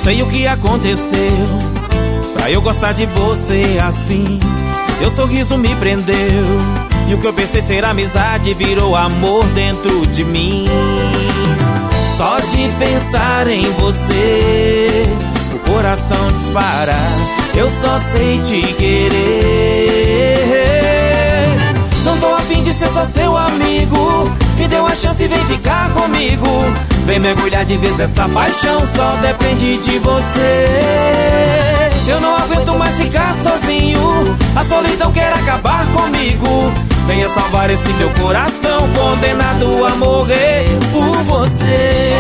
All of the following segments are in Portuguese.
sei o que aconteceu pra eu gostar de você assim. Teu sorriso me prendeu, e o que eu pensei ser amizade virou amor dentro de mim. Só de pensar em você, o coração dispara. Eu só sei te querer. Não tô afim de ser só seu amigo, me dê uma chance e vem ficar comigo. Vem mergulhar de vez nessa paixão, só depende de você. Eu não aguento mais ficar sozinho, a solidão quer acabar comigo. Venha salvar esse meu coração, condenado a morrer por você.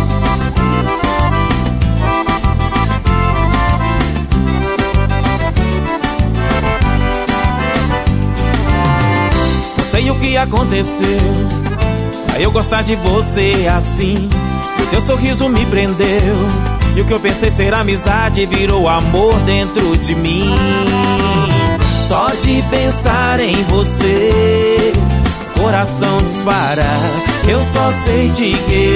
Não sei o que aconteceu pra eu gostar de você assim. O teu sorriso me prendeu, e o que eu pensei ser amizade virou amor dentro de mim. Só de pensar em você, o coração dispara. Eu só sei te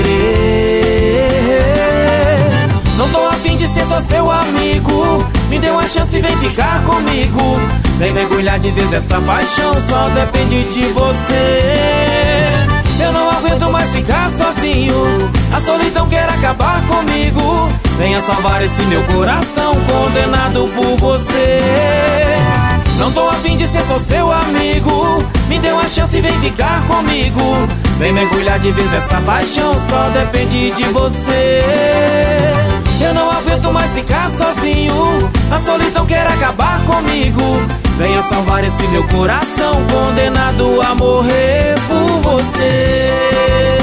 querer. Não tô afim de ser só seu amigo, me dê uma chance e vem ficar comigo. Vem mergulhar de vez nessa paixão, só depende de você. Eu não aguento mais ficar sozinho, a solidão quer acabar comigo. Venha salvar esse meu coração, condenado por você. Não tô afim de ser só seu amigo, me dê uma chance e vem ficar comigo. Vem mergulhar de vez nessa paixão, só depende de você. Eu não aguento mais ficar sozinho, a solidão quer acabar comigo. Venha salvar esse meu coração, condenado a morrer por você.